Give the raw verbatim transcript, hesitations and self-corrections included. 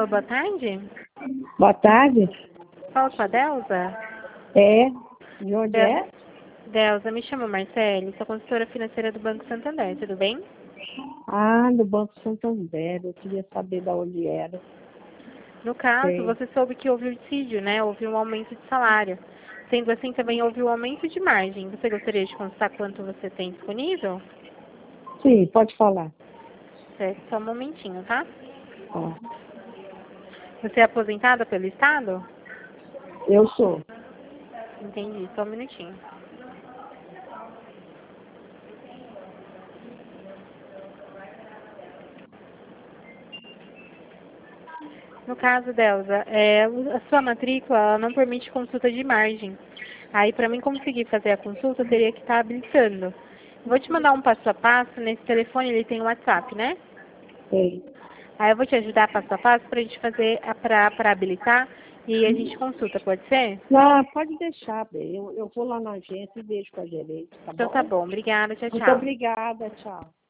Alô, boa tarde. Boa tarde. Fala com a Delza? É. De onde Del- é? Delza, me chamo Marcele, sou consultora financeira do Banco Santander, tudo bem? Ah, do Banco Santander. Eu queria saber de onde era. No caso, Sei. você soube que houve um dissídio, né? Houve um aumento de salário. Sendo assim, também houve um aumento de margem. Você gostaria de consultar quanto você tem disponível? Sim, pode falar. Certo, só um momentinho, tá? Ó, Você é aposentada pelo Estado? eu sou. Entendi, só um minutinho. No caso, Delza, é, a sua matrícula ela não permite consulta de margem. Aí, para mim conseguir fazer a consulta, eu teria que estar habilitando. Vou te mandar um passo a passo. Nesse telefone ele tem o WhatsApp, né? Sei. Aí eu vou te ajudar passo a passo para a gente fazer, para habilitar e a gente consulta, pode ser? Não, pode deixar, bem. Eu, eu vou lá na agência e vejo com a gerente, tá Então tá bom? bom. Obrigada. Tchau, Muito tchau. obrigada. Tchau.